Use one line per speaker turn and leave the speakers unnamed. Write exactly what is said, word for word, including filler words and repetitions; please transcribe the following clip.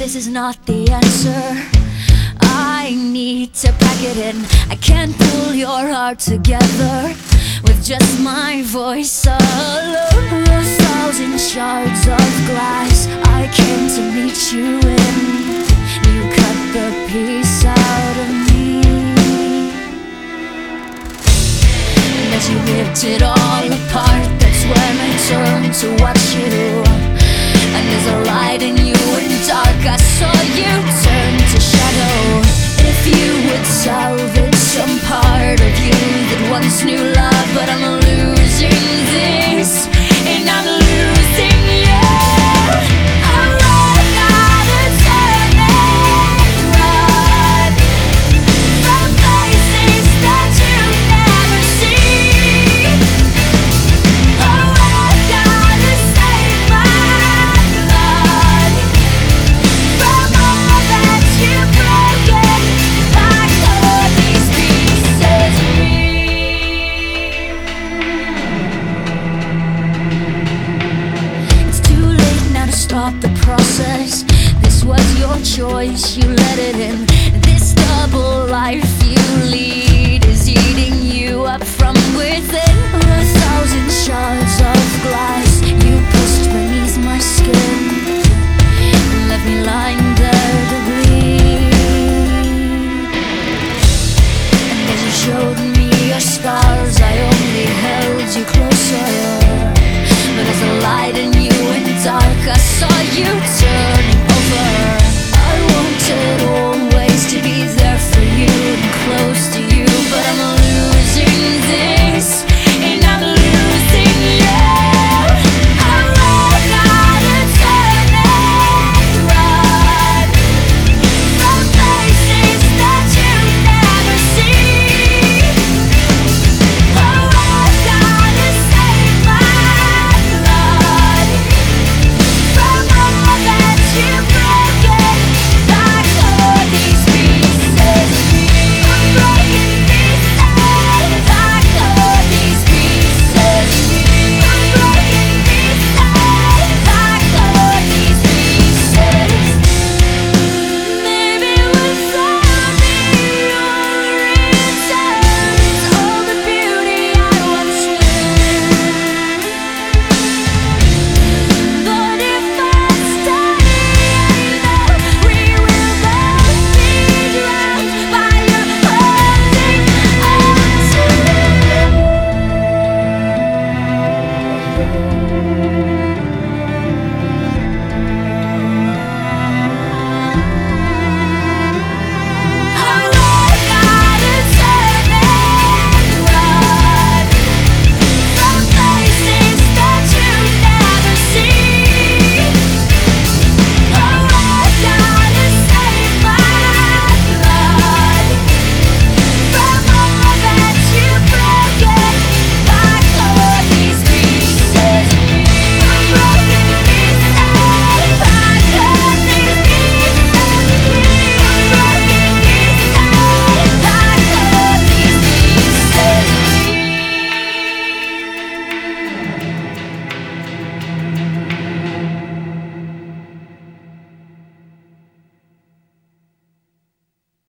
this is not the answer. I need to pack it in. I can't pull your heart together with just my voice alone. A thousand shards of glass I came to meet you in. You cut the piece out of me, and as you ripped it all apart, that's when I turned to watch you. And there's a light in you in dark, I saw you turn to shadow. If you would salvage some part of you that once knew love, but I'm losing this, and I'm losing you. I'm running out of time and run from places that you never see. Oh, I gotta save my blood from all that you've broken. Like all these pieces of me. It's too late now to stop the process. This was your choice, you let it in. This double life you lead is eating you up from within. A thousand shards